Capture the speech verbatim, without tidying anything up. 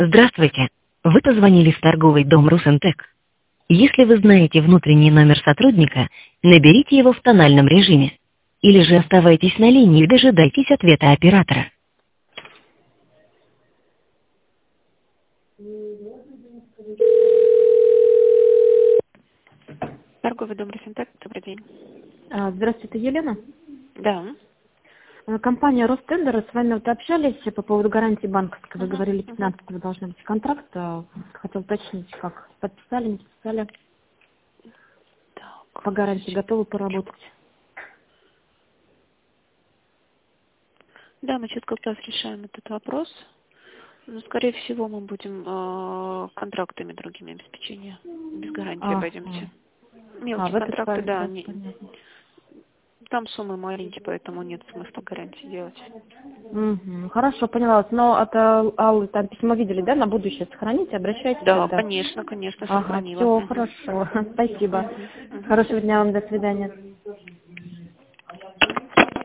Здравствуйте. Вы позвонили в торговый дом Русентек. Если вы знаете внутренний номер сотрудника, наберите его в тональном режиме. Или же оставайтесь на линии и дожидайтесь ответа оператора. Торговый дом Русентек, добрый день. А, Здравствуйте, Елена. Да. Э, Компания Ростендер, с вами вот общались по поводу гарантии банковской. Вы Мгм, говорили, мгм. пятнадцатого должен быть контракт. А, Хотел уточнить, как подписали, не подписали. Так. По гарантии готовы поработать. Да, мы сейчас как раз решаем этот вопрос. Но, скорее всего, мы будем э, контрактами другими обеспечения. Без гарантии Ага. обойдемся. А, Мелкие в этой контракты, фазе, да, да, они, понятно. там суммы маленькие, поэтому нет смысла гарантии делать. Мгм. Хорошо, поняла вас. Но от Ал- Аллы там письмо видели, да, на будущее сохраните, обращайтесь Да, тогда. конечно, конечно, Ага, сохранила. все, Мгм. хорошо. Спасибо. Мгм, мгм. До Хорошего дня свидания. вам, до свидания.